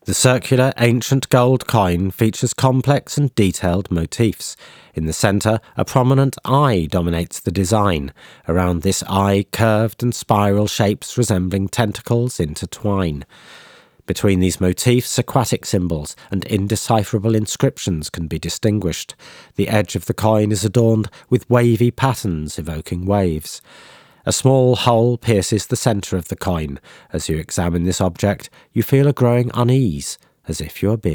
The circular ancient gold coin features complex and detailed motifs. In the centre, a prominent eye dominates the design. Around this eye, curved and spiral shapes resembling tentacles intertwine. Between these motifs, aquatic symbols and indecipherable inscriptions can be distinguished. The edge of the coin is adorned with wavy patterns evoking waves. A small hole pierces the centre of the coin. As you examine this object, you feel a growing unease, as if you are being